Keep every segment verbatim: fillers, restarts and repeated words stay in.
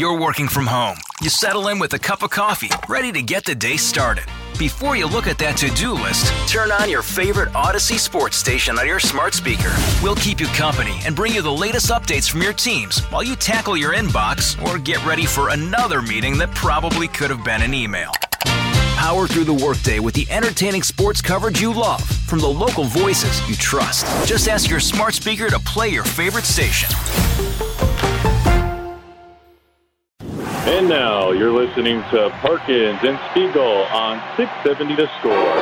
You're working from home. You settle in with a cup of coffee, ready to get the day started. Before you look at that to-do list, turn on your favorite Odyssey sports station on your smart speaker. We'll keep you company and bring you the latest updates from your teams while you tackle your inbox or get ready for another meeting that probably could have been an email. Power through the workday with the entertaining sports coverage you love from the local voices you trust. Just ask your smart speaker to play your favorite station. And now you're listening to Parkins and Spiegel on six seventy The Score.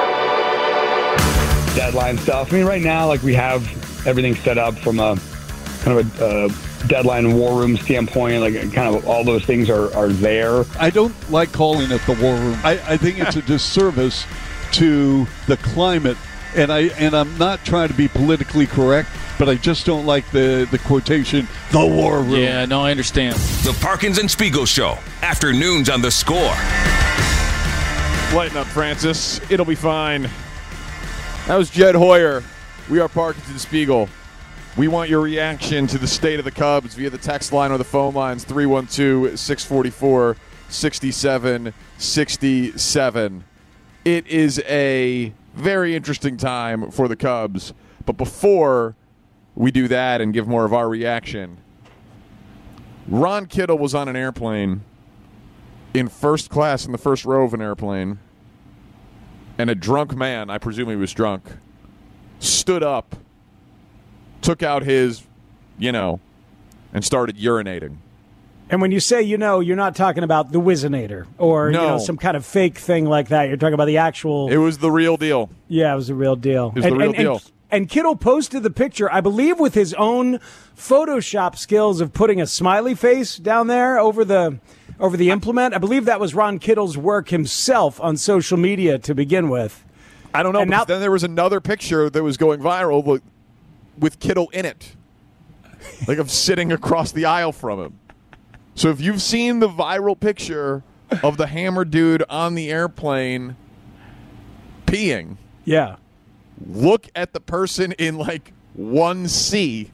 Deadline stuff. I mean, right now, like we have everything set up from a kind of a uh, deadline war room standpoint. Like kind of all those things are, are there. I don't like calling it the war room. I, I think it's a disservice to the climate. And I and I'm not trying to be politically correct, but I just don't like the, the quotation, the war room. Yeah, no, I understand. The Parkins and Spiegel Show, afternoons on The Score. Lighten up, Francis. It'll be fine. That was Jed Hoyer. We are Parkins and Spiegel. We want your reaction to the state of the Cubs via the text line or the phone lines, three one two, six four four, six seven six seven. It is a very interesting time for the Cubs. But before we do that and give more of our reaction, Ron Kittle was on an airplane in first class in the first row of an airplane, and a drunk man, I presume he was drunk, stood up, took out his, you know, and started urinating. And when you say, you know, you're not talking about the Whizzinator or no. you know, some kind of fake thing like that. You're talking about the actual. It was the real deal. Yeah, it was the real deal. It was and, the real and, deal. And, and Kittle posted the picture, I believe, with his own Photoshop skills of putting a smiley face down there over the over the implement. I believe that was Ron Kittle's work himself on social media to begin with. I don't know. And But now, then there was another picture that was going viral with, with Kittle in it, like of sitting across the aisle from him. So if you've seen the viral picture of the hammer dude on the airplane peeing, yeah, look at the person in like one C.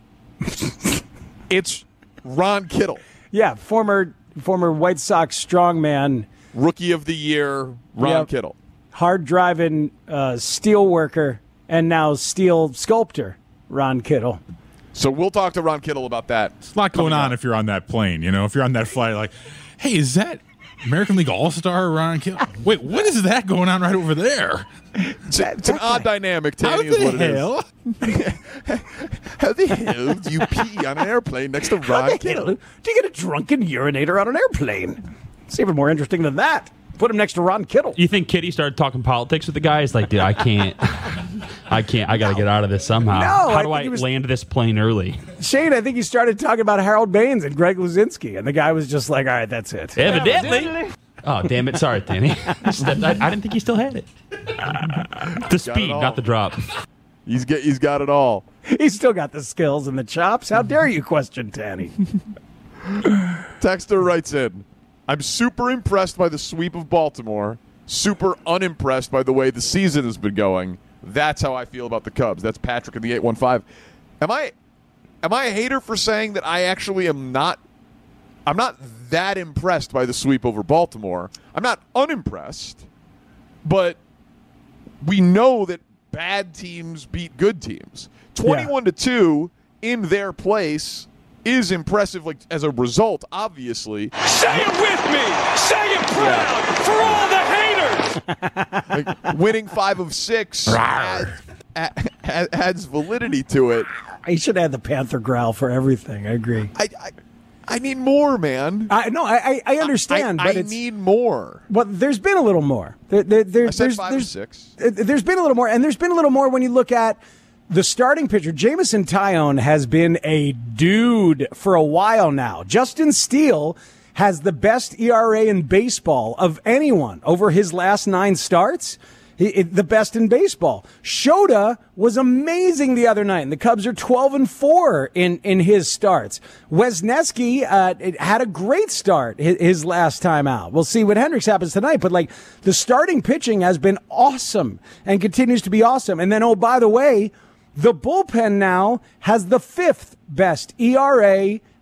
It's Ron Kittle. Yeah, former former White Sox strongman, rookie of the year, Ron yep. Kittle, hard driving uh, steel worker, and now steel sculptor, Ron Kittle. So we'll talk to Ron Kittle about that. There's a lot going on up. if you're on that plane. You know, if you're on that flight, like, hey, is that American League All-Star Ron Kittle? Wait, what is that going on right over there? It's, it's an odd dynamic, Tanny, How is the what hell? it is. How the hell do you pee on an airplane next to Ron Kittle? Do you get a drunken urinator on an airplane? It's even more interesting than that. Put him next to Ron Kittle. You think Kitty started talking politics with the guy? He's like, dude, I can't. I can't. I got to no. get out of this somehow. No, How I do I was, land this plane early? Shane, I think he started talking about Harold Baines and Greg Luzinski, and the guy was just like, all right, that's it. Evidently. Evidently. Oh, damn it. Sorry, Danny. I, I didn't think he still had it. The speed, not the drop. He's get, He's got it all. He's still got the skills and the chops. How dare you question Tanny? Texter writes in, I'm super impressed by the sweep of Baltimore, super unimpressed by the way the season has been going. That's how I feel about the Cubs. That's Patrick in the eight one five. Am I am I a hater for saying that I actually am not I'm not that impressed by the sweep over Baltimore? I'm not unimpressed, but we know that bad teams beat good teams. twenty-one to two in their place is impressive, like as a result, obviously. Say it with me! Say it proud yeah. for all the haters! Like, winning five of six adds, adds, adds validity to it. I should add the Panther growl for everything. I agree. I, I, I need more, man. I no, I I understand, I, but I it's, need more. Well, there's been a little more. There, there, there, I said there's, five there's, or six. There's been a little more, and there's been a little more when you look at the starting pitcher. Jamison Tyone has been a dude for a while now. Justin Steele has the best E R A in baseball of anyone over his last nine starts. He, it, the best in baseball. Shota was amazing the other night, and the Cubs are twelve and four in, in his starts. Wesneski uh, it had a great start his, his last time out. We'll see what Hendricks happens tonight, but like the starting pitching has been awesome and continues to be awesome. And then, oh, by the way, the bullpen now has the fifth best E R A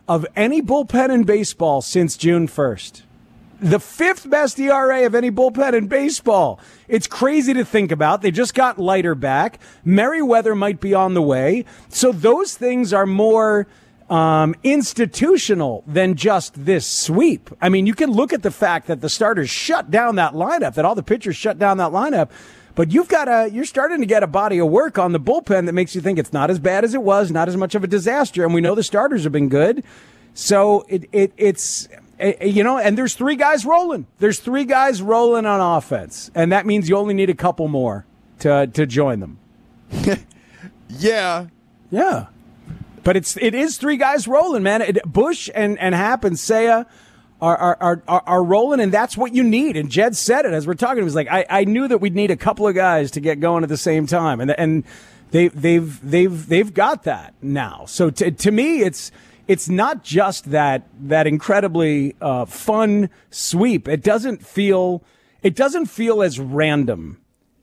of any bullpen in baseball since June first. The fifth best E R A of any bullpen in baseball. It's crazy to think about. They just got Leiter back. Merriweather might be on the way. So those things are more um, institutional than just this sweep. I mean, you can look at the fact that the starters shut down that lineup, that all the pitchers shut down that lineup. But you've got a, you're starting to get a body of work on the bullpen that makes you think it's not as bad as it was, not as much of a disaster. And we know the starters have been good. So it, it it's, you know, and there's three guys rolling. There's three guys rolling on offense. And that means you only need a couple more to, to join them. yeah. Yeah. But it's, it is three guys rolling, man. It, Bush and, and Happ and Seiya Are, are are are rolling, and that's what you need. And Jed said it as we're talking. He was like, I, I knew that we'd need a couple of guys to get going at the same time, and and they they've they've they've got that now. So to to me, it's it's not just that that incredibly uh, fun sweep. It doesn't feel it doesn't feel as random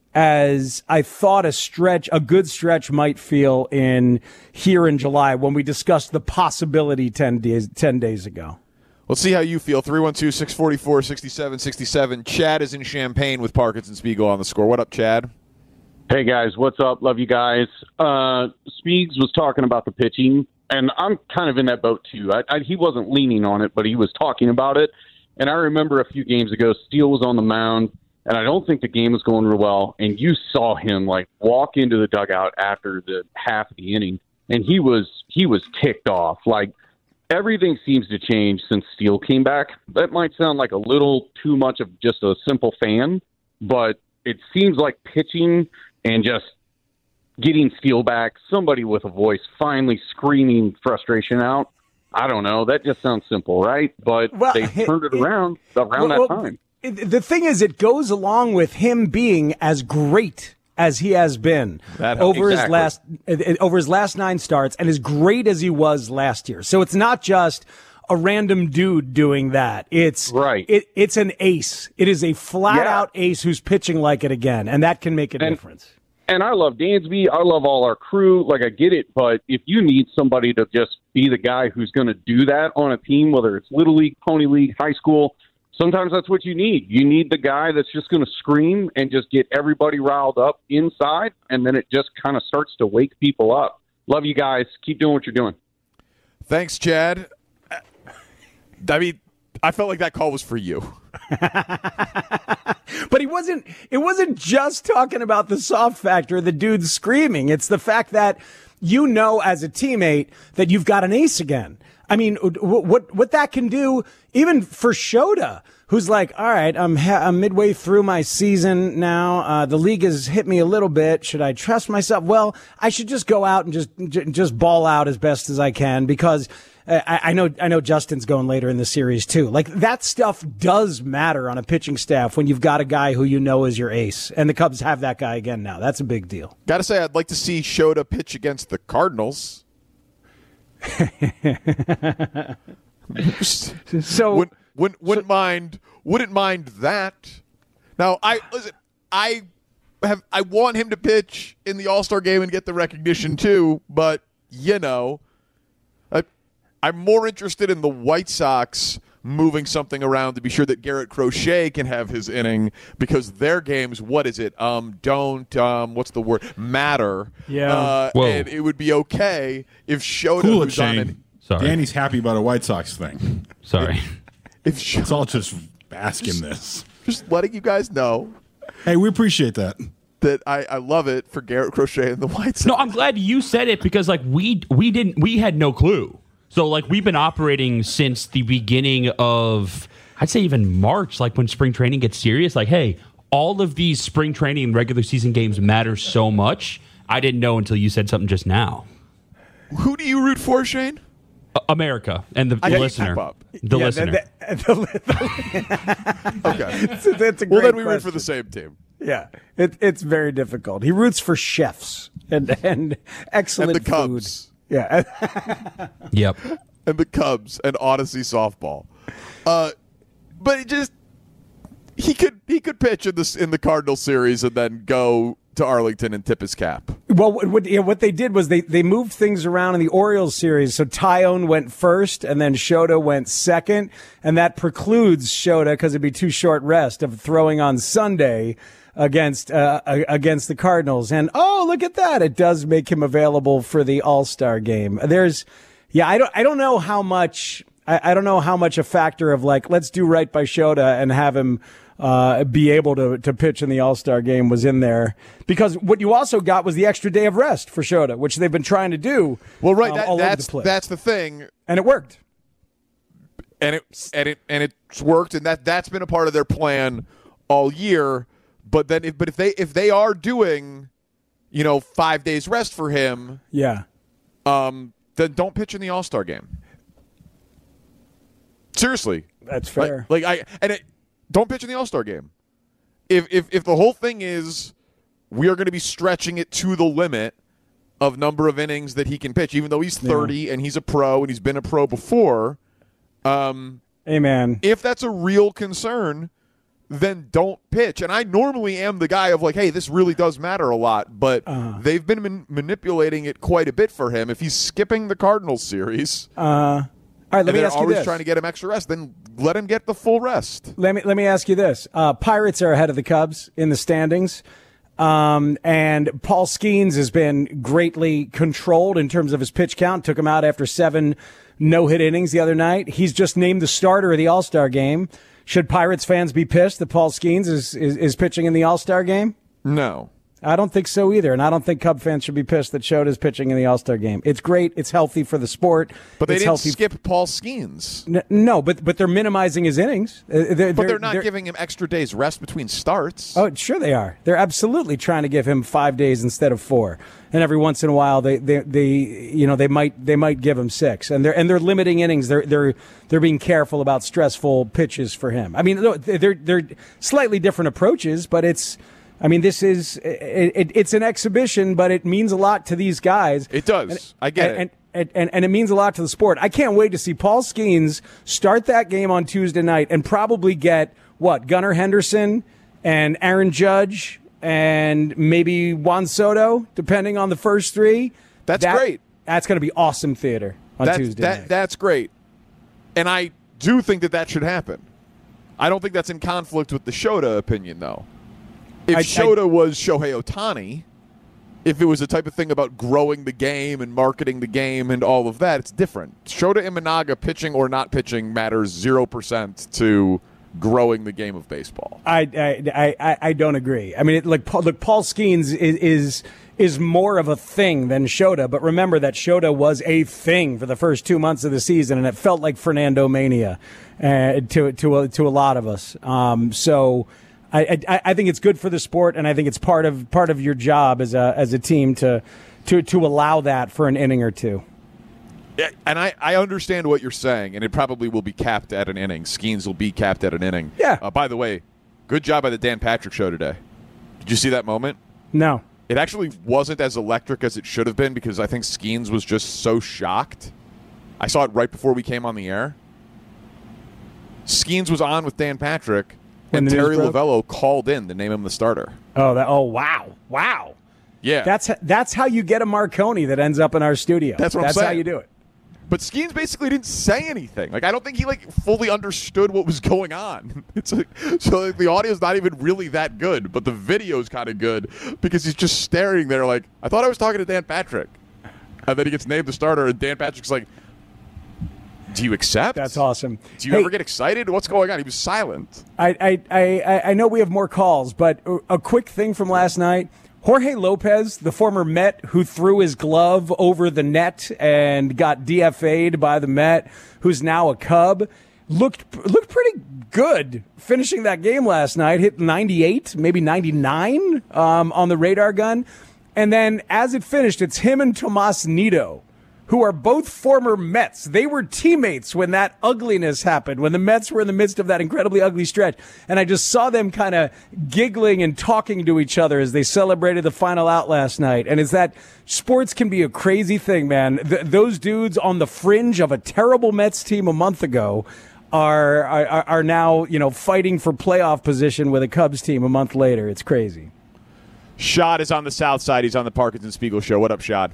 as I thought a stretch, a good stretch might feel in here in July when we discussed the possibility ten days ten days ago. Let's see how you feel. three one two, six four four, six seven six seven. Chad is in Champaign with Parkins and Spiegel on the score. What up, Chad? Hey, guys. What's up? Love you guys. Uh, Spiegs was talking about the pitching, and I'm kind of in that boat, too. I, I, he wasn't leaning on it, but he was talking about it. And I remember a few games ago, Steele was on the mound, and I don't think the game was going real well, and you saw him, like, walk into the dugout after the half of the inning, and he was he was ticked off, like, everything seems to change since Steele came back. That might sound like a little too much of just a simple fan, but it seems like pitching and just getting Steele back, somebody with a voice finally screaming frustration out. I don't know. That just sounds simple, right? But well, they turned it, it around around well, that time. The thing is, it goes along with him being as great as he has been that, over exactly. his last over his last nine starts, and as great as he was last year. So it's not just a random dude doing that. It's right. It, it's an ace. It is a flat yeah. out ace who's pitching like it again, and that can make a and, difference. And I love Dansby. I love all our crew. Like, I get it, but if you need somebody to just be the guy who's going to do that on a team, whether it's Little League, Pony League, high school, sometimes that's what you need. You need the guy that's just going to scream and just get everybody riled up inside, and then it just kind of starts to wake people up. Love you guys. Keep doing what you're doing. Thanks, Chad. I mean, I felt like that call was for you. But he wasn't. It wasn't just talking about the soft factor, the dude screaming. It's the fact that you know as a teammate that you've got an ace again. I mean, what what that can do, even for Shota, who's like, all right, I'm, ha- I'm midway through my season now. Uh, the league has hit me a little bit. Should I trust myself? Well, I should just go out and just j- just ball out as best as I can because I, I know I know Justin's going later in the series too. Like, that stuff does matter on a pitching staff when you've got a guy who you know is your ace, and the Cubs have that guy again now. That's a big deal. Got to say, I'd like to see Shota pitch against the Cardinals. so wouldn't, wouldn't, wouldn't so, mind wouldn't mind that. Now, I listen. I have I want him to pitch in the All-Star game and get the recognition too. But you know, I, I'm more interested in the White Sox moving something around to be sure that Garrett Crochet can have his inning, because their games, what is it? Um, don't um, what's the word? Matter. Yeah. Uh, Whoa. And it would be okay if Shota Cool it, was on Shane. an, Sorry. Danny's happy about a White Sox thing. Sorry. if Shota, It's all just bask in this. just letting you guys know Hey, we appreciate that. that I, I love it for Garrett Crochet and the White Sox. No, I'm glad you said it because like we we didn't we had no clue. So like we've been operating since the beginning of I'd say even March, like when spring training gets serious. Like, hey, all of these spring training and regular season games matter so much. I didn't know until you said something just now. Who do you root for, Shane? Uh, America and the, the I listener. Up. The yeah, listener. The, the, the, Okay. so that's a great Well, then we question. root for the same team. Yeah, it, it's very difficult. He roots for chefs and and excellent And the Cubs. food. Yeah. Yep. And the Cubs and Odyssey softball. Uh, but it just he could he could pitch in this in the Cardinal series and then go to Arlington and tip his cap. Well, what, what, yeah, what they did was they, they moved things around in the Orioles series. So Tyone went first, and then Shota went second, and that precludes Shota, because it'd be too short rest, of throwing on Sunday against uh, against the Cardinals. And oh, look at that! It does make him available for the All-Star game. There's, yeah, I don't I don't know how much I, I don't know how much a factor of like let's do right by Shota and have him. Uh, be able to, to pitch in the All-Star game was in there, because what you also got was the extra day of rest for Shota, which they've been trying to do. Well, right, um, that, all that's over the place. that's the thing, and it worked, and it and it and it's worked, and that that's been a part of their plan all year. But then, if, but if they if they are doing, you know, five days rest for him, yeah, um, then don't pitch in the All-Star game. Seriously, that's fair. Like, like I and it. Don't pitch in the All-Star game. If if if the whole thing is we are going to be stretching it to the limit of number of innings that he can pitch, even though he's thirty yeah. and he's a pro and he's been a pro before. Um, hey, man. If that's a real concern, then don't pitch. And I normally am the guy of like, hey, this really does matter a lot, but uh, they've been man- manipulating it quite a bit for him. If he's skipping the Cardinals series, uh, all right, let me ask you this. Always trying to get him extra rest, then let him get the full rest. Let me let me ask you this: uh, Pirates are ahead of the Cubs in the standings, um, and Paul Skeens has been greatly controlled in terms of his pitch count. Took him out after seven no-hit innings the other night. He's just named the starter of the All-Star game. Should Pirates fans be pissed that Paul Skeens is, is is pitching in the All-Star game? No. I don't think so either, and I don't think Cub fans should be pissed that Shota's pitching in the All-Star game. It's great. It's healthy for the sport. But they it's didn't healthy. skip Paul Skeens. N- no, but but they're minimizing his innings. Uh, they're, but they're, they're not they're, giving him extra days rest between starts. Oh, sure they are. They're absolutely trying to give him five days instead of four. And every once in a while, they, they, they you know, they might they might give him six. And they're and they're limiting innings. They're they're they're being careful about stressful pitches for him. I mean, they're they're slightly different approaches, but it's. I mean, this is it, it, it's an exhibition, but it means a lot to these guys. It does. And, I get and, it. And, and, and it means a lot to the sport. I can't wait to see Paul Skeens start that game on Tuesday night and probably get, what, Gunnar Henderson and Aaron Judge and maybe Juan Soto, depending on the first three. That's that, great. That's going to be awesome theater on that's, Tuesday that, night. That's great. And I do think that that should happen. I don't think that's in conflict with the Shota opinion, though. If I, Shota I, was Shohei Ohtani, if it was the type of thing about growing the game and marketing the game and all of that, it's different. Shota Imanaga pitching or not pitching matters zero percent to growing the game of baseball. I I, I, I don't agree. I mean, it, like look, Paul Skeens is, is is more of a thing than Shota, but remember that Shota was a thing for the first two months of the season, and it felt like Fernando Mania uh, to to a, to a lot of us. Um, so. I, I, I think it's good for the sport, and I think it's part of part of your job as a as a team to to to allow that for an inning or two. Yeah, and I, I understand what you're saying, and it probably will be capped at an inning. Skeens will be capped at an inning. Yeah. Uh, by the way, good job by the Dan Patrick show today. Did you see that moment? No. It actually wasn't as electric as it should have been because I think Skeens was just so shocked. I saw it right before we came on the air. Skeens was on with Dan Patrick. And Terry Lovello called in to name him the starter. Oh, that! Oh, wow, wow. Yeah, that's that's how you get a Marconi that ends up in our studio. That's what that's I'm saying. That's how you do it. But Skeens basically didn't say anything. Like I don't think he like fully understood what was going on. It's like, so like, the audio's not even really that good, but the video's kind of good because he's just staring there like I thought I was talking to Dan Patrick, and then he gets named the starter, and Dan Patrick's like. Do you accept? That's awesome. Do you hey, ever get excited? What's going on? He was silent. I, I, I, I know we have more calls, but a quick thing from last night. Jorge Lopez, the former Met who threw his glove over the net and got D F A'd by the Met, who's now a Cub, looked looked pretty good finishing that game last night. Hit ninety-eight, maybe ninety-nine um, on the radar gun. And then as it finished, it's him and Tomas Nido, who are both former Mets. They were teammates when that ugliness happened, when the Mets were in the midst of that incredibly ugly stretch. And I just saw them kind of giggling and talking to each other as they celebrated the final out last night. And it's that sports can be a crazy thing, man. Th- those dudes on the fringe of a terrible Mets team a month ago are, are, are now, you know, fighting for playoff position with a Cubs team a month later. It's crazy. Shad is on the south side. He's on the Parkinson Spiegel show. What up, Shad?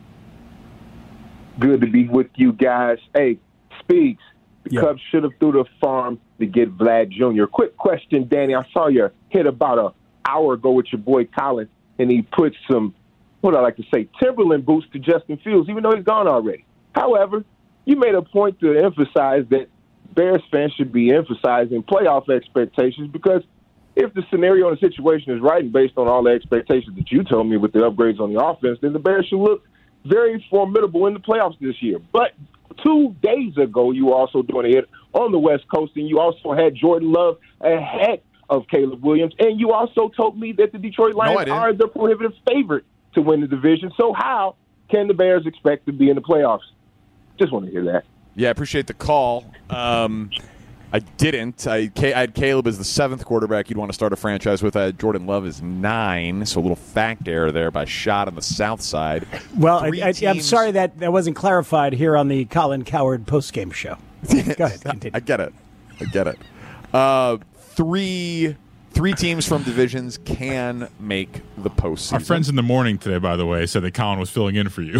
Good to be with you guys. Hey, Speaks, the Yep. Cubs should have threw the farm to get Vlad Junior Quick question, Danny. I saw your hit about an hour ago with your boy Colin, and he put some, what I like to say, Timberland boots to Justin Fields, even though he's gone already. However, you made a point to emphasize that Bears fans should be emphasizing playoff expectations, because if the scenario and the situation is right and based on all the expectations that you told me with the upgrades on the offense, then the Bears should look very formidable in the playoffs this year. But two days ago, you were also doing a hit on the West Coast, and you also had Jordan Love ahead of Caleb Williams, and you also told me that the Detroit Lions no, are the prohibitive favorite to win the division. So how can the Bears expect to be in the playoffs? Just want to hear that. Yeah, I appreciate the call. Um, I didn't. I, I had Caleb as the seventh quarterback you'd want to start a franchise with. I had Jordan Love as nine, so a little fact error there by Shot on the south side. Well, I, Three I, I'm teams- sorry that that wasn't clarified here on the Colin Cowherd postgame show. Go ahead, continue. I get it. I get it. Uh, three three teams from divisions can make the postseason. Our friends in the morning today, by the way, said that Colin was filling in for you.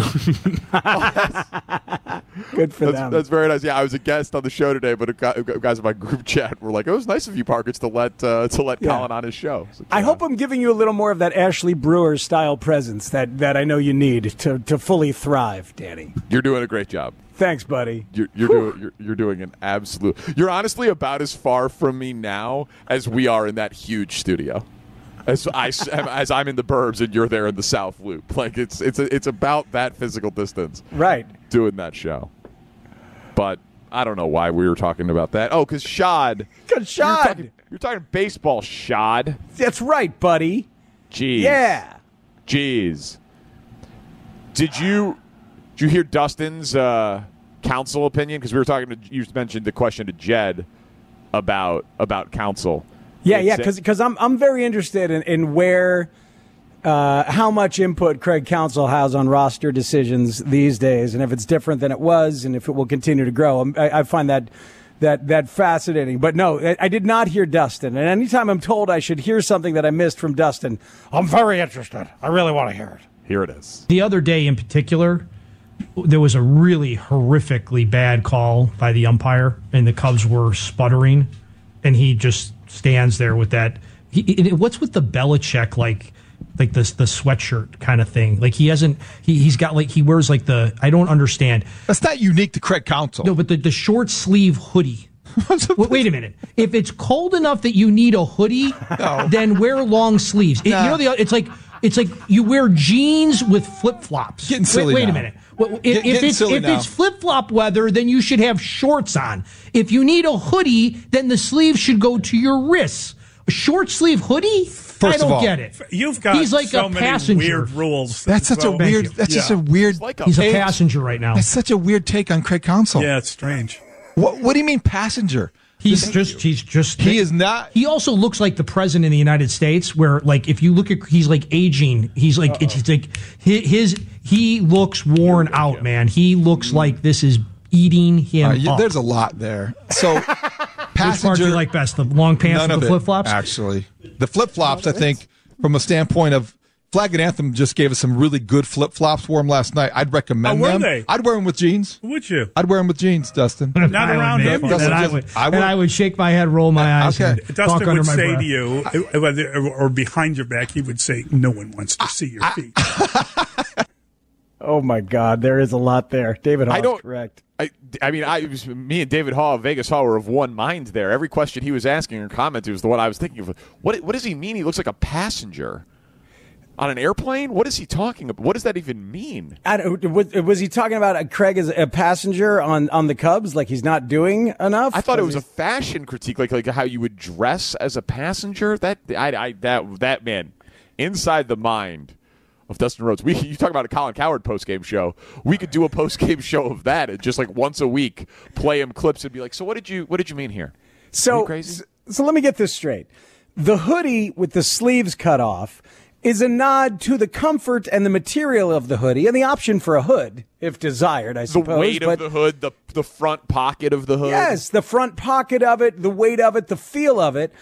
Good for that's, them. That's very nice. Yeah, I was a guest on the show today, but a guy, guys in my group chat were like, "It was nice of you, Parkins, to let uh, to let Yeah. Colin on his show." So, I hope I'm giving you a little more of that Ashley Brewer style presence that, that I know you need to, to fully thrive, Danny. You're doing a great job. Thanks, buddy. You're you're doing you're, you're doing an absolute. You're honestly about as far from me now as we are in that huge studio. As I as I'm in the burbs and you're there in the South Loop. Like it's it's a, it's about that physical distance. Right. Doing that show. But I don't know why we were talking about that. Oh, because Shad. Because Shad. You're talking, you're talking baseball, Shad. That's right, buddy. Jeez. Yeah. Jeez. Did you did you hear Dustin's uh, council opinion? Because we were talking to you mentioned the question to Jed about about council. Yeah, It's- yeah, because because I'm I'm very interested in, in where uh, how much input Craig Counsell has on roster decisions these days, and if it's different than it was, and if it will continue to grow. I'm- I, I find that that that fascinating. But no, I, I did not hear Dustin. And anytime I'm told I should hear something that I missed from Dustin, I'm very interested. I really want to hear it. Here it is. The other day in particular, there was a really horrifically bad call by the umpire, and the Cubs were sputtering, and he just stands there with that. He, it, what's with the Belichick, like, like this the sweatshirt kind of thing? Like he hasn't. He, he's got like he wears like the. I don't understand. That's not unique to Craig Counsell. No, but the, the short sleeve hoodie. wait, wait a minute. If it's cold enough that you need a hoodie, No. then wear long sleeves. It- Nah. you know, the, it's like it's like you wear jeans with flip flops. Getting silly Wait, wait now. a minute. Well, If, Get- if getting it's silly if now. it's flip flop weather, then you should have shorts on. If you need a hoodie, then the sleeve should go to your wrists. A short sleeve hoodie? First I don't of all, get it. You've got He's like so a many passenger. weird rules. That's such So- a weird. you. That's Yeah. just a weird. Like a- He's a take. passenger right now. That's such a weird take on Craig Counsell. Yeah, it's strange. What, what do you mean passenger? He's just he's just He is not. He also looks like the president of the United States, where like if you look at he's like aging. He's like it's, it's like his, his he looks worn out, man. He looks like this is eating him Uh, you- up. there's a lot there. So Which part do passenger. you like best? The long pants None with of the it, flip flops? Actually, the flip flops. I think from a standpoint of Flag and Anthem just gave us some really good flip flops for him last night. I'd recommend Oh, were them. they? I'd wear them with jeans. Would you? I'd wear them with jeans, Dustin. Not around him. And Dustin I just- would, I would- and I would shake my head, roll my eyes, Okay. and talk Dustin under would my say breath. to you, uh, whether or behind your back, he would say, "No one wants to see your feet." Oh my God, there is a lot there. David Hall's I don't- correct. I, I mean, I it was, me and David Hall, Vegas Hall, were of one mind there. Every question he was asking or comment was the one I was thinking of. What what does he mean? He looks like a passenger on an airplane. What is he talking about? What does that even mean? I don't, was, was he talking about uh, Craig as a passenger on, on the Cubs? Like he's not doing enough? I thought it was a fashion critique, like like how you would dress as a passenger. That I, I that that man inside the mind of Dustin Rhodes. We you talk about a Colin Cowherd postgame show. We could do a postgame show of that and just like once a week play him clips and be like, so what did you what did you mean here? So, Are you crazy? so let me get this straight. The hoodie with the sleeves cut off is a nod to the comfort and the material of the hoodie and the option for a hood, if desired, I The suppose. weight but of the hood, the the front pocket of the hood. yes, the front pocket of it, the weight of it, the feel of it.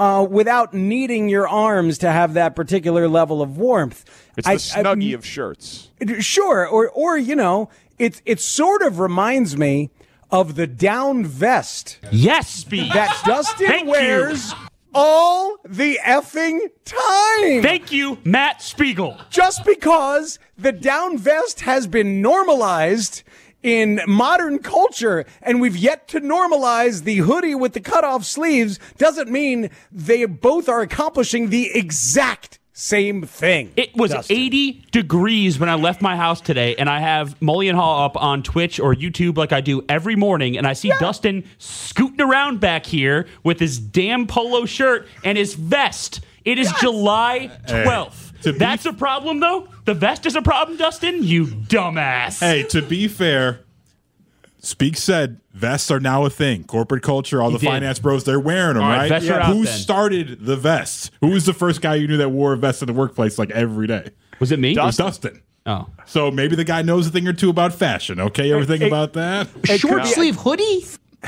uh, without needing your arms to have that particular level of warmth. It's the I, Snuggie I, of shirts. Sure, or or you know, it it sort of reminds me of the down vest. Yes, Speed. That Dustin Thank wears you. all the effing time. Thank you, Matt Spiegel. Just because the down vest has been normalized in modern culture and we've yet to normalize the hoodie with the cutoff sleeves doesn't mean they both are accomplishing the exact same thing. It was Dustin. eighty degrees when I left my house today, and I have Mullion Hall up on Twitch or YouTube like I do every morning, and I see yeah. Dustin scooting around back here with his damn polo shirt and his vest. It is yes. July twelfth. Hey, That's be- a problem, though? The vest is a problem, Dustin? You dumbass. Hey, to be fair, Speak said vests are now a thing. Corporate culture, all he the did. finance bros, they're wearing them, all right? right? Yeah. Who then. started the vest? Who was the first guy you knew that wore a vest in the workplace like every day? Was it me? It was Dustin. Oh. So maybe the guy knows a thing or two about fashion, okay? Everything it, about that? Short sleeve hoodie?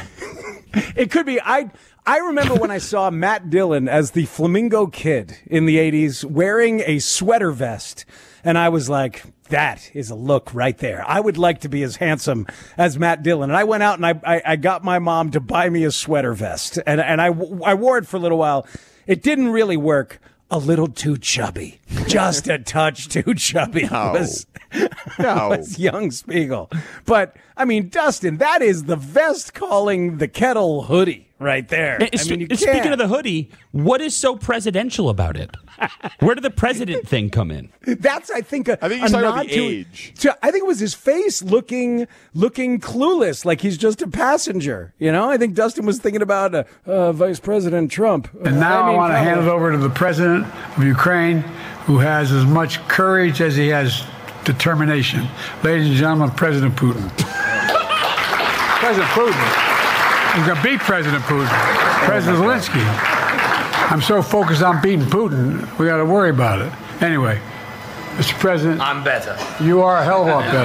It could be. I I remember when I saw Matt Dillon as the Flamingo Kid in the eighties wearing a sweater vest, and I was like, that is a look right there. I would like to be as handsome as Matt Dillon. And I went out and I, I, I got my mom to buy me a sweater vest. And, and I, I wore it for a little while. It didn't really work. A little too chubby. Just a touch too chubby. No. was, no. was young Spiegel. But, I mean, Dustin, that is the vest calling the kettle hoodie right there. And, I mean, you speaking can't. of the hoodie, what is so presidential about it? Where did the president thing come in? That's, I think, a, I think a he's talking nod about the to, age. to. I think it was his face looking looking clueless, like he's just a passenger. You know, I think Dustin was thinking about uh, uh, Vice President Trump. And now I, I, mean, want to hand it over to the president of Ukraine, who has as much courage as he has determination. Ladies and gentlemen, President Putin. President Putin. He's going to beat President Putin. President Zelensky. I'm so focused on beating Putin, we got to worry about it. Anyway, Mister President. I'm better. You are a hell of a lot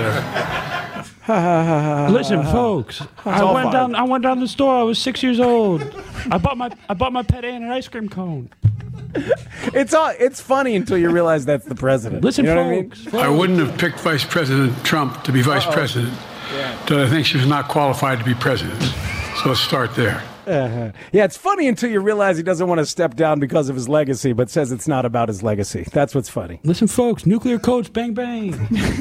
better. Listen, folks, I went down. I went down to the store. I was six years old. I bought my I bought my pet aunt an ice cream cone. It's all. It's funny until you realize that's the president. Listen, you know folks, what I I mean? wouldn't have picked Vice President Trump to be vice Uh-oh. president, Yeah. but I think she was not qualified to be president. So let's start there. Uh-huh. Yeah, it's funny until you realize he doesn't want to step down because of his legacy, but says it's not about his legacy. That's what's funny. Listen, folks, nuclear codes, bang, bang.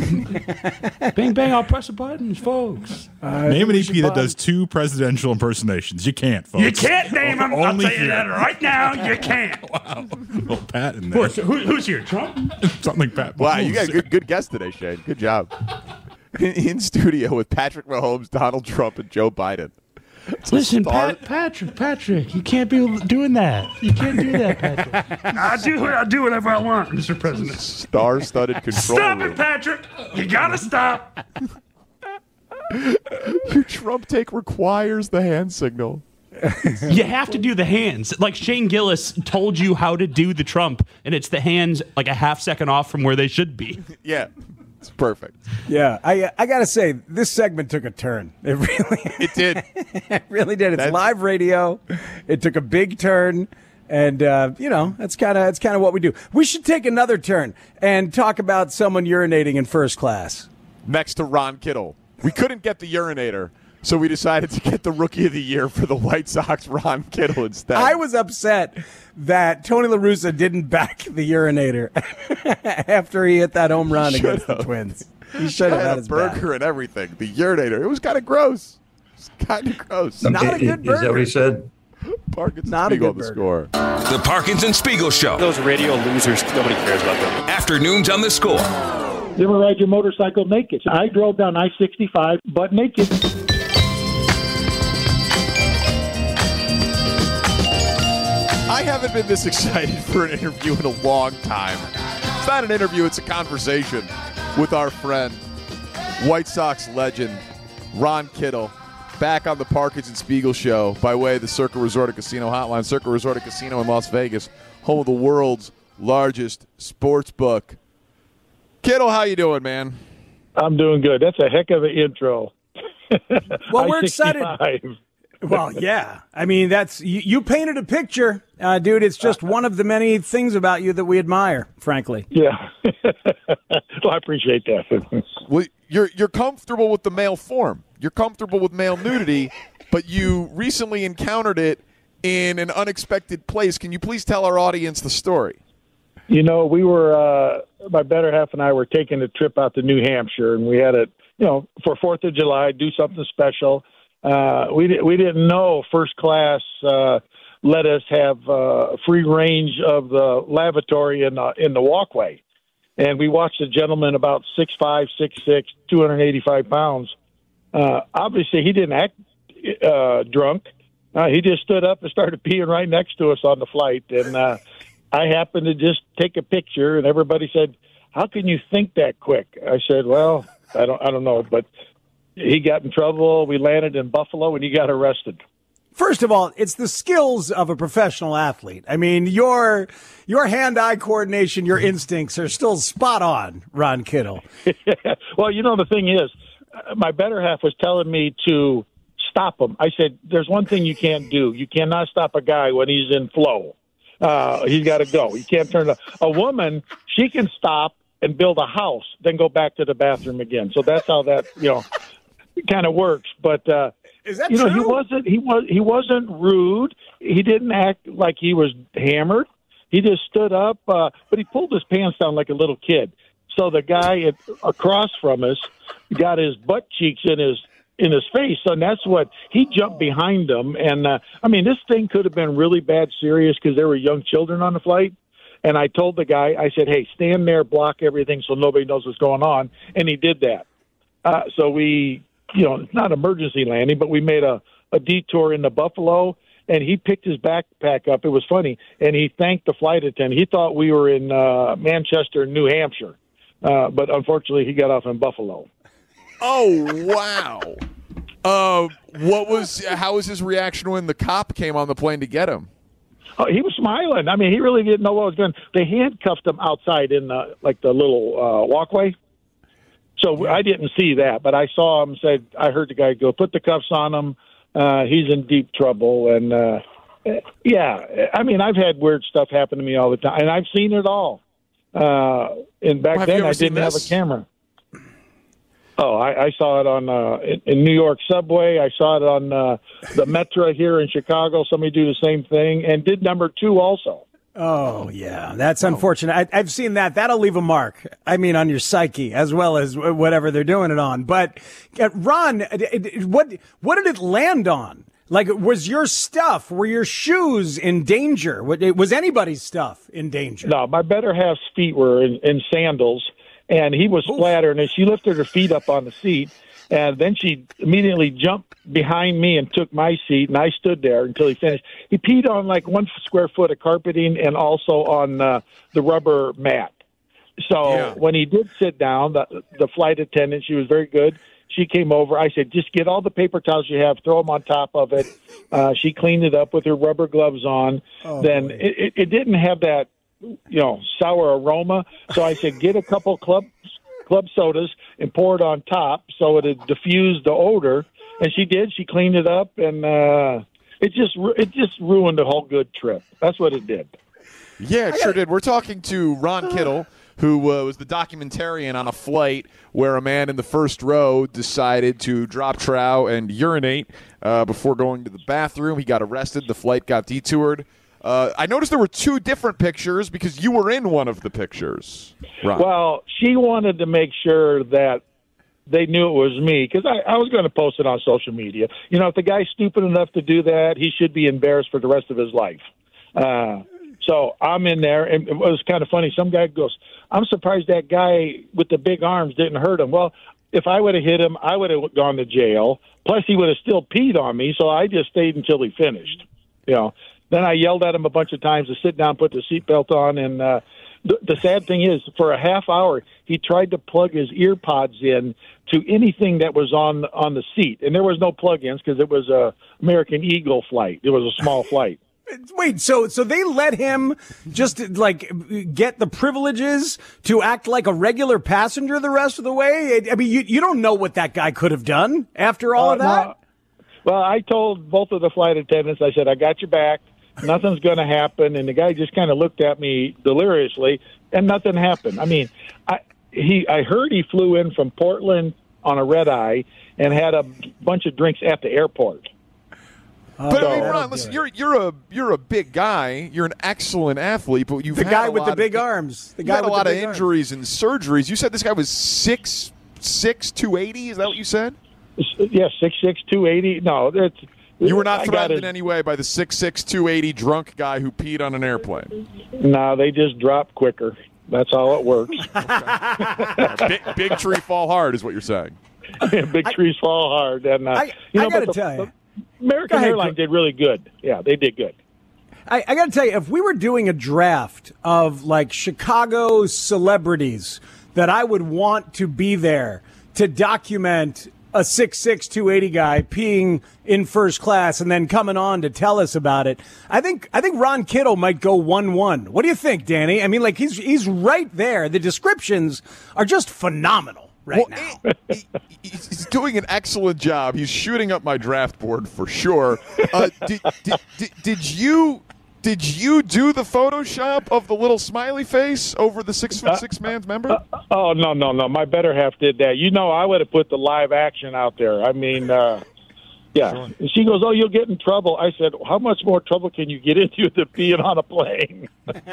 Bang, bang, I'll press the buttons, folks. Uh, name an E P that does two presidential impersonations. You can't, folks. You can't name them. I'll Only tell you here. that right now. You can't. Wow. Little Pat in there. Who, who's here, Trump? Something like Pat. Wow, you Mahomes. got a good, good guest today, Shane. Good job. In, in studio with Patrick Mahomes, Donald Trump, and Joe Biden. It's Listen, star- Pat, Patrick, Patrick, you can't be doing that. You can't do that, Patrick. I do. I do whatever I want, Mister President. Star-studded control Stop room. it, Patrick. You gotta stop. Your Trump take requires the hand signal. You have to do the hands. Like Shane Gillis told you how to do the Trump, and it's the hands like a half second off from where they should be. Yeah. It's perfect. Yeah, I I gotta say this segment took a turn. It really it did. It really did. It's That's, live radio. It took a big turn, and uh, you know that's kind of that's kind of what we do. We should take another turn and talk about someone urinating in first class next to Ron Kittle. We couldn't get the urinator, so we decided to get the Rookie of the Year for the White Sox, Ron Kittle, instead. I was upset that Tony La Russa didn't back the urinator after he hit that home run against the Twins. He should have had had a his burger back. and everything. The urinator. It was kind of gross. It's kind of gross. Not a good burger. Is that what he said? Parkinson Not a Spiegel good on the burger. score. The Parkinson Spiegel Show. Those radio losers, nobody cares about them. Afternoons on the Score. You ever ride your motorcycle naked? I drove down I sixty-five, butt naked. I haven't been this excited for an interview in a long time. It's not an interview, it's a conversation with our friend, White Sox legend, Ron Kittle, back on the Parkinson Spiegel Show by way of the Circa Resort and Casino Hotline. Circa Resort and Casino in Las Vegas, home of the world's largest sports book. Kittle, how you doing, man? I'm doing good. That's a heck of an intro. Well, we're excited. Well, yeah. I mean, that's you, you painted a picture, uh, dude. It's just one of the many things about you that we admire, frankly. Yeah. Well, I appreciate that. Well, you're you're comfortable with the male form. You're comfortable with male nudity, but you recently encountered it in an unexpected place. Can you please tell our audience the story? You know, we were, uh, my better half and I were taking a trip out to New Hampshire, and we had it, you know, for fourth of July, do something special. Uh, we, di- we didn't know first class uh, let us have uh, free range of the lavatory in the, in the walkway. And we watched a gentleman about six five, six six, two hundred eighty-five pounds. Uh, obviously, he didn't act uh, drunk. Uh, he just stood up and started peeing right next to us on the flight. And uh, I happened to just take a picture, and everybody said, "How can you think that quick?" I said, "Well, I don't, I don't know." But he got in trouble. We landed in Buffalo, and he got arrested. First of all, it's the skills of a professional athlete. I mean, your your hand-eye coordination, your instincts are still spot on, Ron Kittle. Well, you know, the thing is, uh, my better half was telling me to stop him. I said, "There's one thing you can't do. You cannot stop a guy when he's in flow. Uh, he's got to go. You can't turn it. A woman, she can stop and build a house, then go back to the bathroom again. So that's how that, you know, kind of works. But uh, is that you know, true? he wasn't he was he wasn't rude. He didn't act like he was hammered. He just stood up, uh, but he pulled his pants down like a little kid. So the guy at, across from us got his butt cheeks in his in his face, and that's what he jumped behind him. And uh, I mean, this thing could have been really bad, serious, because there were young children on the flight. And I told the guy, I said, "Hey, stand there, block everything, so nobody knows what's going on." And he did that. Uh, so we, you know, it's not emergency landing, but we made a, a detour into Buffalo, and he picked his backpack up. It was funny, and he thanked the flight attendant. He thought we were in uh, Manchester, New Hampshire, uh, but unfortunately, he got off in Buffalo. Oh, wow. Uh, what was? How was his reaction when the cop came on the plane to get him? Oh, he was smiling. I mean, he really didn't know what was going. They handcuffed him outside in the like the little uh, walkway. So I didn't see that, but I saw him. Said I heard the guy go, "Put the cuffs on him. Uh, he's in deep trouble." And uh, yeah, I mean, I've had weird stuff happen to me all the time, and I've seen it all. Uh, and back Well, have then, you ever I seen didn't have this? a camera. Oh, I, I saw it on uh, in, in New York subway. I saw it on uh, the Metro here in Chicago. Somebody do the same thing, and did number two also. Oh, yeah, that's unfortunate. I, I've seen that. That'll leave a mark. I mean, on your psyche as well as whatever they're doing it on. But uh, Ron, what what did it land on? Like, was your stuff, were your shoes in danger? Was anybody's stuff in danger? No, my better half's feet were in, in sandals, and he was splattering. And she lifted her feet up on the seat, and then she immediately jumped behind me and took my seat, and I stood there until he finished. He peed on like one square foot of carpeting and also on uh, the rubber mat. So Yeah. when he did sit down, the, the flight attendant, she was very good. She came over. I said, "Just get all the paper towels you have, throw them on top of it." Uh, she cleaned it up with her rubber gloves on. Oh, then boy. it, it, it didn't have that, you know, sour aroma. So I said, "Get a couple club club sodas and pour it on top so it diffused the odor." And she did. She cleaned it up, and uh, it just ru- it just ruined the whole good trip. That's what it did. Yeah, it sure did. We're talking to Ron Kittle, who uh, was the documentarian on a flight where a man in the first row decided to drop trow and urinate uh, before going to the bathroom. He got arrested. The flight got detoured. Uh, I noticed there were two different pictures because you were in one of the pictures, Ron. Well, she wanted to make sure that they knew it was me because I, I was going to post it on social media. You know, if the guy's stupid enough to do that, he should be embarrassed for the rest of his life. Uh, so I'm in there, and it was kind of funny. Some guy goes, "I'm surprised that guy with the big arms didn't hurt him." Well, if I would have hit him, I would have gone to jail. Plus, he would have still peed on me, so I just stayed until he finished. You know. Then I yelled at him a bunch of times to sit down, put the seatbelt on, and uh, the, the sad thing is, for a half hour, he tried to plug his ear pods in to anything that was on on the seat, and there was no plug-ins because it was a American Eagle flight. It was a small flight. Wait, so so they let him just like get the privileges to act like a regular passenger the rest of the way? I mean, you you don't know what that guy could have done after all Uh, of that. no. Well, I told both of the flight attendants, I said, I got your back. Nothing's going to happen. And the guy just kind of looked at me deliriously, and nothing happened. I mean, I he I heard he flew in from Portland on a red eye and had a bunch of drinks at the airport. But So- I mean, Ron, listen, you're you're a you're a big guy. You're an excellent athlete, but you've The had guy a with the lot big of, arms. The you've guy had a with the lot of big arms. injuries and surgeries. You said this guy was six six two eighty. Is that what you said? Yeah, six six two eighty. No, that's You were not I got threatened it. in any way by the six six two eighty drunk guy who peed on an airplane. No, they just drop quicker. That's how it works. big, big tree fall hard is what you're saying. Big trees fall hard, and uh, I- you I know, gotta but the- tell you. the American Go ahead, Airlines Gr- did really good. Yeah, they did good. I, I got to tell you, if we were doing a draft of like Chicago celebrities that I would want to be there to document a six six, two eighty guy peeing in first class and then coming on to tell us about it, I think I think Ron Kittle might go one one. What do you think, Danny? I mean, like he's he's right there. The descriptions are just phenomenal right Well, now. he- he's he's doing an excellent job. He's shooting up my draft board for sure. Uh, did, did, did, did you did you do the Photoshop of the little smiley face over the six foot six man's member? Oh no, no, no! My better half did that. You know, I would have put the live action out there. I mean, uh, yeah. And she goes, "Oh, you'll get in trouble." I said, "How much more trouble can you get into than being on a plane?"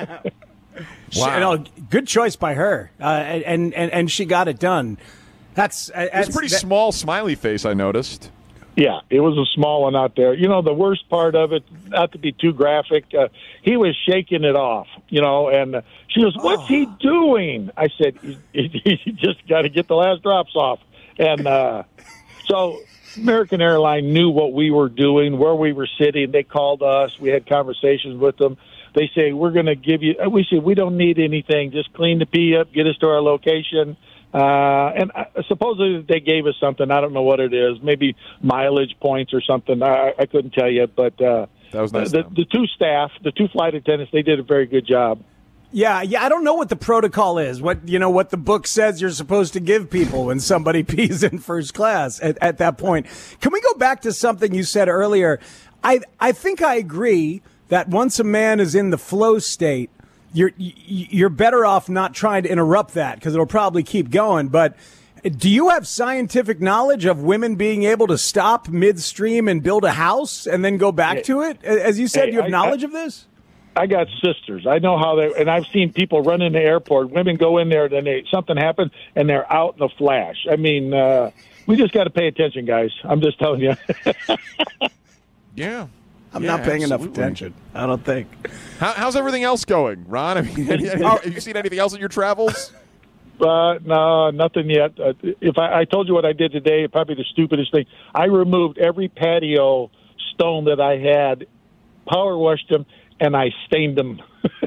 Wow. No, good choice by her, uh, and, and and she got it done. That's uh, It was a pretty that, small smiley face, I noticed. Yeah, it was a small one out there. You know, the worst part of it, not to be too graphic, uh, he was shaking it off, you know, and uh, she goes, what's oh. he doing? I said, he, he, he just got to get the last drops off. And uh, so American Airlines knew what we were doing, where we were sitting. They called us. We had conversations with them. They say, we're going to give you, we said, we don't need anything. Just clean the pee up, get us to our location. Uh, and uh, supposedly they gave us something. I don't know what it is. Maybe mileage points or something. I, I couldn't tell you. But uh, that was nice. The, the two staff, the two flight attendants, they did a very good job. Yeah, yeah. I don't know what the protocol is. What you know, what the book says you're supposed to give people when somebody pees in first class. At, at that point, can we go back to something you said earlier? I I think I agree that once a man is in the flow state, you're you're better off not trying to interrupt that because it'll probably keep going. But do you have scientific knowledge of women being able to stop midstream and build a house and then go back hey, to it? As you said, hey, you have I, knowledge I, of this? I got sisters. I know how they, and I've seen people run in the airport. Women go in there, then they, something happens, and they're out in a flash. I mean, uh, we just got to pay attention, guys. I'm just telling you. yeah. I'm yeah, not paying absolutely. enough attention. I don't think. How, how's everything else going, Ron? I mean, any, any, have you seen anything else in your travels? Uh, no, nothing yet. Uh, if I, I told you what I did today, probably the stupidest thing. I removed every patio stone that I had, power washed them, and I stained them.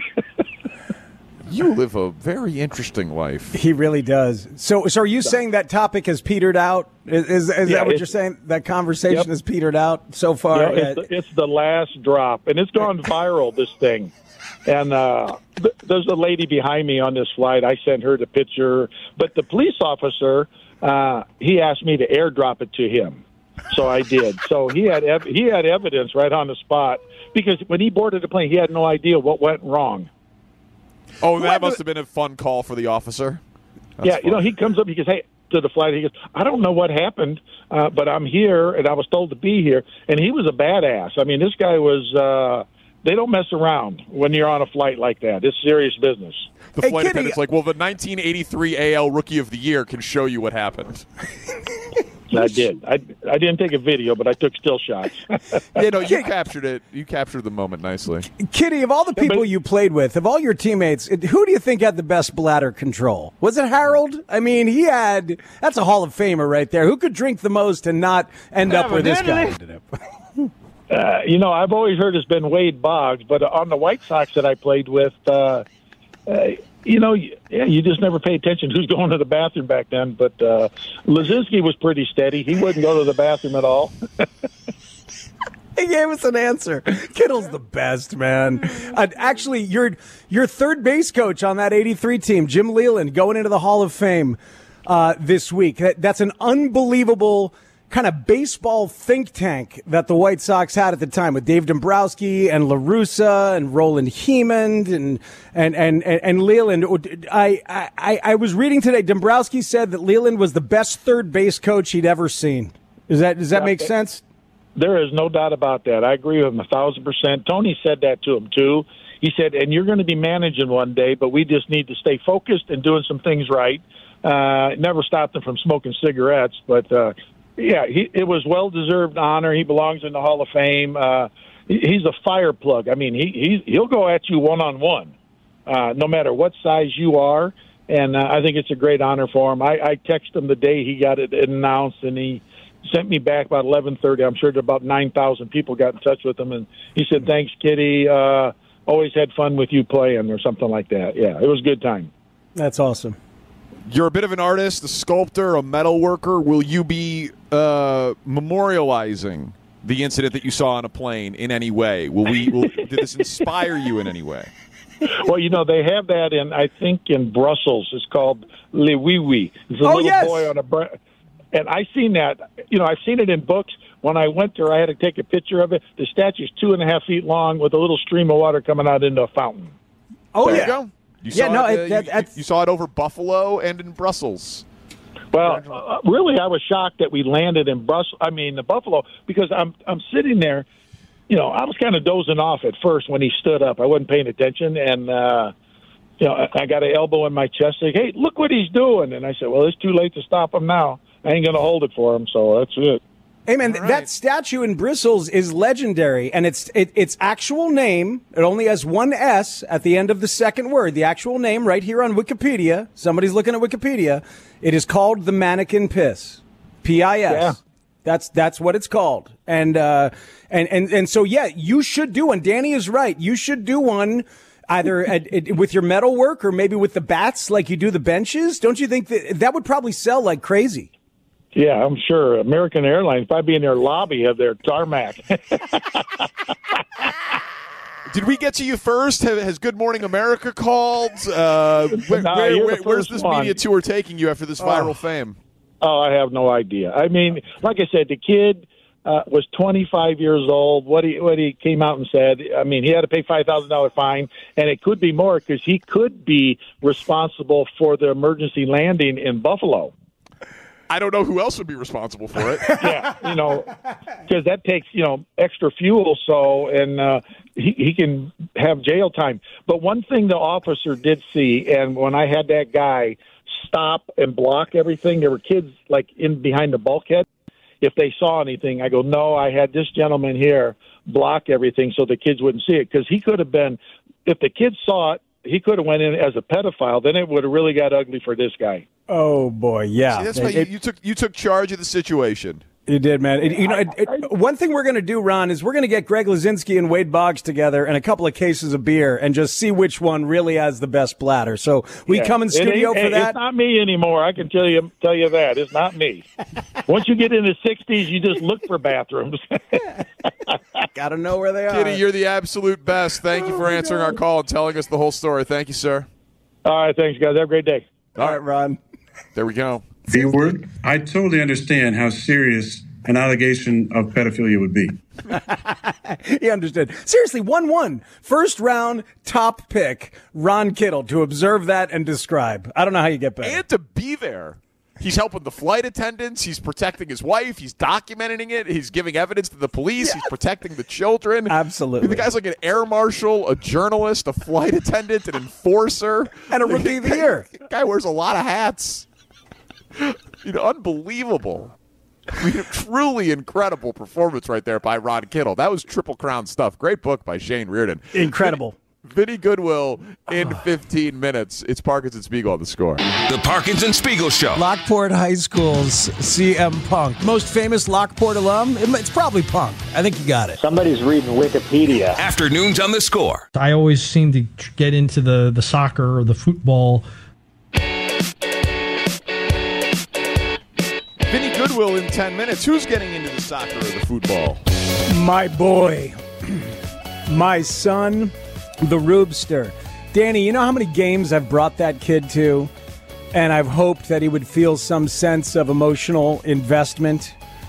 You live a very interesting life. He really does. So, so are you saying that topic has petered out? Is, is, is Yeah, that what it's- you're saying? That conversation Yep. has petered out so far? Yeah, it's, the, it's the last drop, and it's gone viral, this thing. And uh, th- there's a lady behind me on this flight. I sent her the picture. But the police officer, uh, he asked me to airdrop it to him. So I did. So he had ev- he had evidence right on the spot because when he boarded the plane, he had no idea what went wrong. Oh, that must have been a fun call for the officer. That's yeah, fun. you know, he comes up, he goes, hey, to the flight, he goes, I don't know what happened, uh, but I'm here, and I was told to be here. And he was a badass. I mean, this guy was, uh, they don't mess around when you're on a flight like that. It's serious business. The flight attendant's like, well, the nineteen eighty-three A L Rookie of the Year can show you what happened. I did. I, I didn't take a video, but I took still shots. You know, you captured it. You captured the moment nicely. Kitty, of all the people you played with, of all your teammates, who do you think had the best bladder control? Was it Harold? I mean, he had, that's a Hall of Famer right there. Who could drink the most and not end up where this guy ended up? Uh, you know, I've always heard it's been Wade Boggs, but on the White Sox that I played with, uh, uh, you know, yeah, you just never pay attention who's going to the bathroom back then. But uh, Lazinski was pretty steady. He wouldn't go to the bathroom at all. He gave us an answer. Kittle's the best, man. Uh, actually, your your third base coach on that eighty-three team, Jim Leland, going into the Hall of Fame uh, this week. That, that's an unbelievable kind of baseball think tank that the White Sox had at the time with Dave Dombrowski and La Russa and Roland Hemond and and and and, and Leland. I, I I was reading today. Dombrowski said that Leland was the best third base coach he'd ever seen. Does that does that make sense? There is no doubt about that. I agree with him a thousand percent. Tony said that to him too. He said, "And you're going to be managing one day, but we just need to stay focused and doing some things right." Uh, it never stopped him from smoking cigarettes, but. Uh, Yeah, he, it was well-deserved honor. He belongs in the Hall of Fame. Uh, he, he's a fire plug. I mean, he, he, he'll go at you one-on-one, uh, no matter what size you are, and uh, I think it's a great honor for him. I, I texted him the day he got it announced, and he sent me back about eleven thirty. I'm sure about nine thousand people got in touch with him, and he said, "Thanks, Kitty. Uh, always had fun with you playing," or something like that. Yeah, it was a good time. That's awesome. You're a bit of an artist, a sculptor, a metal worker. Will you be uh, memorializing the incident that you saw on a plane in any way? Will we? Will, did this inspire you in any way? Well, you know, they have that in, I think, in Brussels. It's called Le Oui Oui. It's a oh, little yes. boy on a... Bre- and I've seen that. You know, I've seen it in books. When I went there, I had to take a picture of it. The statue's two and a half feet long with a little stream of water coming out into a fountain. Oh, there yeah. you go. You yeah, saw no, it, it, uh, that, you, that's... you saw it over Buffalo and in Brussels. Well, uh, really, I was shocked that we landed in Brussels. I mean, the Buffalo, because I'm I'm sitting there. You know, I was kind of dozing off at first when he stood up. I wasn't paying attention, and uh, you know, I, I got an elbow in my chest. Like, hey, look what he's doing! And I said, well, it's too late to stop him now. I ain't going to hold it for him, so that's it. Hey, man, right. That statue in Brussels is legendary, and it's it, its actual name, it only has one S at the end of the second word. The actual name right here on Wikipedia, somebody's looking at Wikipedia, it is called the Mannequin Piss, P I S. Yeah. That's that's what it's called. And, uh, and, and, and so, yeah, you should do one. Danny is right. You should do one either at, at, with your metal work or maybe with the bats like you do the benches. Don't you think that that would probably sell like crazy? Yeah, I'm sure. American Airlines probably in their lobby of their tarmac. Did we get to you first? Has Good Morning America called? Uh, where, no, where, where, the where's this one. media tour taking you after this viral oh. fame? Oh, I have no idea. I mean, like I said, the kid uh, was twenty-five years old. What he what he came out and said, I mean, he had to pay five thousand dollars fine, and it could be more because he could be responsible for the emergency landing in Buffalo. I don't know who else would be responsible for it. Yeah, you know, because that takes, you know, extra fuel, so, and uh, he, he can have jail time. But one thing the officer did see, and when I had that guy stop and block everything, there were kids, like, in behind the bulkhead. If they saw anything, I go, no, I had this gentleman here block everything so the kids wouldn't see it, because he could have been, if the kids saw it, he could have went in as a pedophile. Then it would have really got ugly for this guy. Oh boy, yeah. See, that's why it, you, you took you took charge of the situation. You did, man. It, you know, it, it, one thing we're going to do, Ron, is we're going to get Greg Lazinski and Wade Boggs together and a couple of cases of beer and just see which one really has the best bladder. So we yeah. come in studio it, for it, that. It's not me anymore. I can tell you tell you that. It's not me. Once you get in the sixties, you just look for bathrooms. Got to know where they are. Kitty, you're the absolute best. Thank you for answering our call and telling us the whole story. Thank you, sir. All right, thanks, guys. Have a great day. All right, Ron. There we go. V word. I totally understand how serious an allegation of pedophilia would be. He understood. Seriously, one one. First round, top pick, Ron Kittle, to observe that and describe. I don't know how you get better. And to be there. He's helping the flight attendants. He's protecting his wife. He's documenting it. He's giving evidence to the police. Yeah. He's protecting the children. Absolutely. The guy's like an air marshal, a journalist, a flight attendant, an enforcer. And a rookie of the year. The guy wears a lot of hats. You know, unbelievable. I mean, truly incredible performance right there by Ron Kittle. That was Triple Crown stuff. Great book by Shane Reardon. Incredible. Vinny Goodwill in fifteen minutes. It's Parkinson Spiegel on The Score. The Parkinson Spiegel Show. Lockport High School's C M Punk. Most famous Lockport alum? It's probably Punk. I think you got it. Somebody's reading Wikipedia. Afternoons on The Score. I always seem to get into the, the soccer or the football. Vinny Goodwill in ten minutes. Who's getting into the soccer or the football? My boy. My son, the Rubester. Danny, you know how many games I've brought that kid to? And I've hoped that he would feel some sense of emotional investment.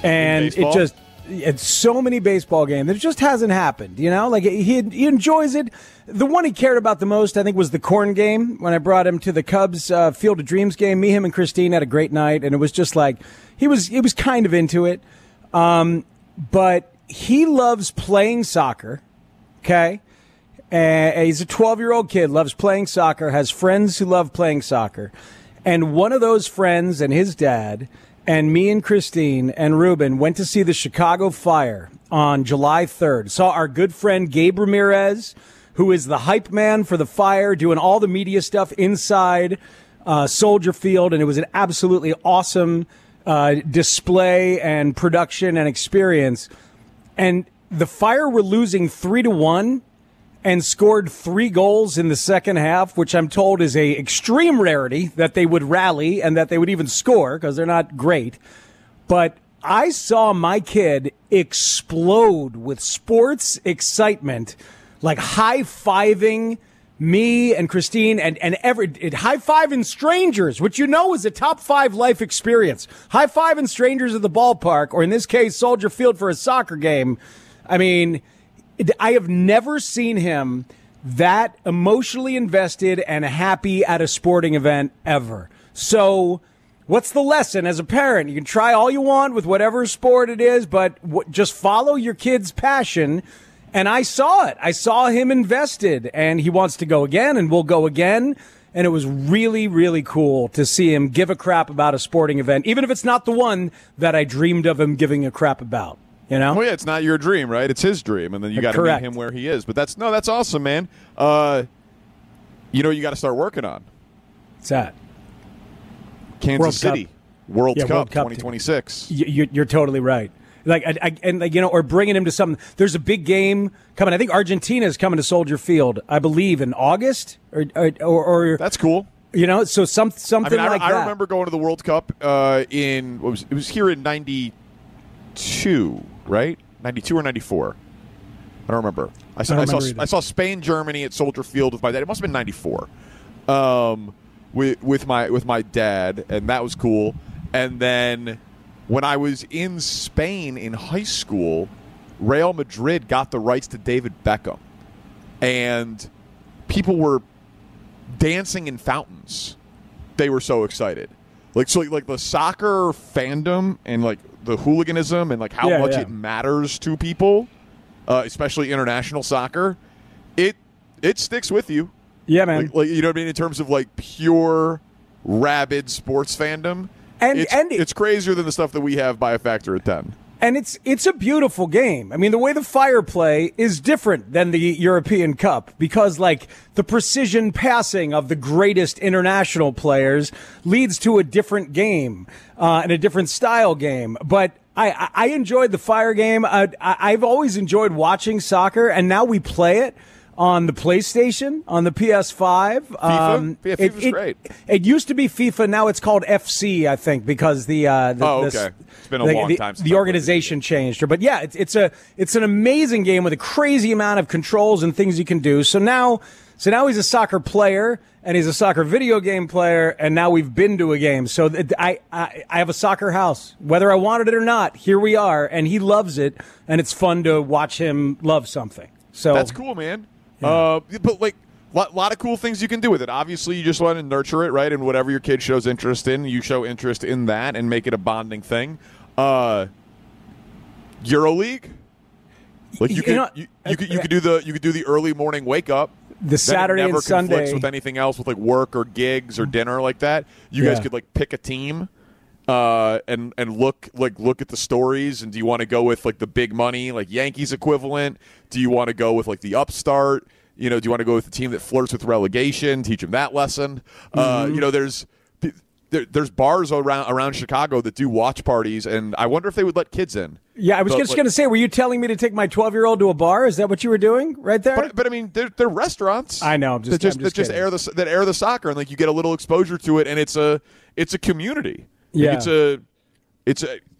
And it just it's so many baseball games. It just hasn't happened, you know? Like he he enjoys it. The one he cared about the most, I think, was the corn game. When I brought him to the Cubs uh, Field of Dreams game, me, him, and Christine had a great night, and it was just like he was he was kind of into it. Um, but he loves playing soccer. Okay, uh, he's a twelve-year-old kid, loves playing soccer, has friends who love playing soccer, and one of those friends and his dad and me and Christine and Ruben went to see the Chicago Fire on July third. Saw our good friend Gabe Ramirez, who is the hype man for the Fire, doing all the media stuff inside uh, Soldier Field, and it was an absolutely awesome uh, display and production and experience. And the Fire were losing three to one and scored three goals in the second half, which I'm told is a extreme rarity that they would rally and that they would even score because they're not great. But I saw my kid explode with sports excitement, like high-fiving me and Christine and, and every high-fiving strangers, which you know is a top five life experience. High-fiving strangers at the ballpark, or in this case, Soldier Field for a soccer game. I mean, I have never seen him that emotionally invested and happy at a sporting event ever. So what's the lesson as a parent? You can try all you want with whatever sport it is, but w- just follow your kid's passion. And I saw it. I saw him invested, and he wants to go again, and we'll go again. And it was really, really cool to see him give a crap about a sporting event, even if it's not the one that I dreamed of him giving a crap about. You know? Well, yeah, it's not your dream, right? It's his dream, and then you got to meet him where he is. But that's no, that's awesome, man. Uh, you know, you got to start working on. What's that? Kansas World City Cup. World Yeah, Cup World Cup twenty twenty-six. You, you're totally right. Like, I, I, and like, you know, or bringing him to something. There's a big game coming. I think Argentina is coming to Soldier Field, I believe, in August. Or, or, or, or that's cool. You know, so some something I mean, like I, that. I remember going to the World Cup uh, in what was it was here in ninety-two, right? ninety-two or ninety-four. I don't remember. I saw I I, don't saw remember I saw Spain Germany at Soldier Field with my dad. It must have been ninety-four. Um, with with my with my dad, and that was cool. And then when I was in Spain in high school, Real Madrid got the rights to David Beckham, and people were dancing in fountains. They were so excited. Like so, like the soccer fandom and like the hooliganism and like how Yeah, much yeah. it matters to people, uh, especially international soccer. It it sticks with you. Yeah, man. Like, like you know what I mean in terms of like pure rabid sports fandom. And it's, and it's crazier than the stuff that we have by a factor of ten. And it's it's a beautiful game. I mean, the way the Fire play is different than the European Cup because, like, the precision passing of the greatest international players leads to a different game uh, and a different style game. But I, I enjoyed the Fire game. I, I, I've always enjoyed watching soccer, and now we play it on the PlayStation, on the P S five. FIFA? Um, Yeah, it- FIFA's it- great. It used to be FIFA. Now it's called F C, I think, because the uh, the, Oh, the- okay. It's been a the, long the, time since the organization changed. But yeah, it's it's a it's an amazing game with a crazy amount of controls and things you can do. So now, so now he's a soccer player and he's a soccer video game player, and now we've been to a game. So th- I I, I have a soccer house, whether I wanted it or not. Here we are, and he loves it, and it's fun to watch him love something. So That's cool, man. Uh, but like a lot, lot of cool things you can do with it. Obviously, you just want to nurture it, right? And whatever your kid shows interest in, you show interest in that and make it a bonding thing. Uh, EuroLeague, like you, You could know, you, you could you could do the you could do the early morning wake up. The Then it Saturday never and conflicts Sunday. with anything else, with like work or gigs or dinner like that. You guys Yeah. could like pick a team. Uh, and and look like look at the stories, and do you want to go with like the big money, like Yankees equivalent? Do you want to go with like the upstart? You know, do you want to go with the team that flirts with relegation? Teach them that lesson. Uh, Mm-hmm. you know, there's there, there's bars around around Chicago that do watch parties, and I wonder if they would let kids in. yeah, I was But, just like- going to say, were you telling me to take my twelve-year-old to a bar? Is that what you were doing right there? But, but I mean, they're, they're restaurants. I know. I'm just, that just, I'm just that just kidding. air the that air the soccer, and like you get a little exposure to it, and it's a it's a community. Like, Yeah. it's a it's a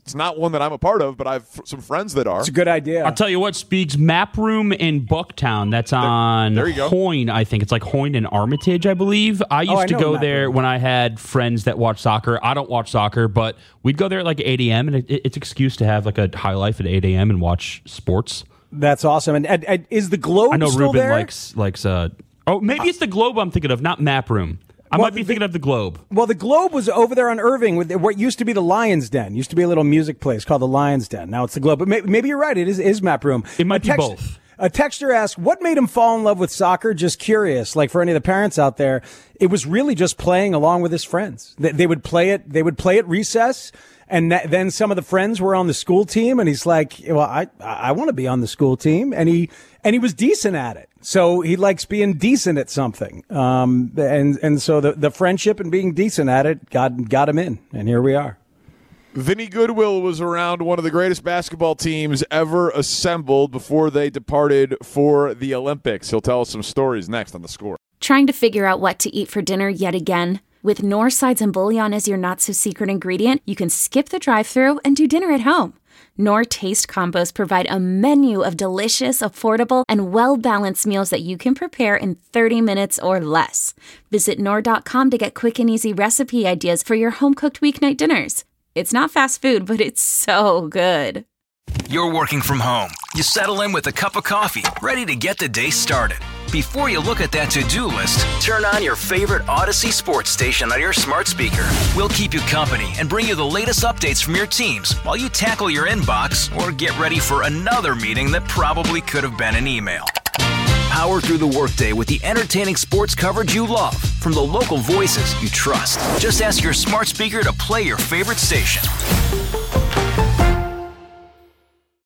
It's not one that I'm a part of, but I have f- some friends that are. It's a good idea. I'll tell you what, Speaks Map Room in Bucktown. That's on there you go. Hoyne, I think. It's like Hoyne and Armitage, I believe. I used Oh, I to know go Map there Room. when I had friends that watch soccer. I don't watch soccer, but we'd go there at like eight a.m., and it, it's an excuse to have like a high life at eight a.m. and watch sports. That's awesome. And, and, and is the Globe I know still Ruben there? likes, likes uh, oh, maybe it's the Globe I'm thinking of, not Map Room. I Well, might be the- thinking of the Globe. Well, the Globe was over there on Irving with what used to be the Lion's Den. Used to be a little music place called the Lion's Den. Now it's the Globe. But may, maybe you're right. It is, is Map Room. It might a be both. A texter asked, what made him fall in love with soccer? Just curious. Like for any of the parents out there, it was really just playing along with his friends. They, they would play it. They would play at recess. And that, then some of the friends were on the school team, and he's like, "Well, I I want to be on the school team," and he and he was decent at it. So he likes being decent at something, um, and and so the the friendship and being decent at it got got him in, and here we are. Vinny Goodwill was around one of the greatest basketball teams ever assembled before they departed for the Olympics. He'll tell us some stories next on The Score. Trying to figure out what to eat for dinner yet again? With Knorr sides and bouillon as your not-so-secret ingredient, you can skip the drive-thru and do dinner at home. Knorr Taste Combos provide a menu of delicious, affordable, and well-balanced meals that you can prepare in thirty minutes or less. Visit Knorr dot com to get quick and easy recipe ideas for your home-cooked weeknight dinners. It's not fast food, but it's so good. You're working from home. You settle in with a cup of coffee, ready to get the day started. Before you look at that to-do list, turn on your favorite Odyssey sports station on your smart speaker. We'll keep you company and bring you the latest updates from your teams while you tackle your inbox or get ready for another meeting that probably could have been an email. Power through the workday with the entertaining sports coverage you love from the local voices you trust. Just ask your smart speaker to play your favorite station.